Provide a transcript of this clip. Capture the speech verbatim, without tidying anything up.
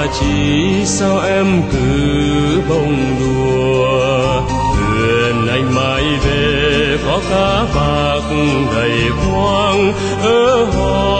chi sao em cứ bông đùa. Thuyền anh mãi về có cá bạc đầy khoang ở hò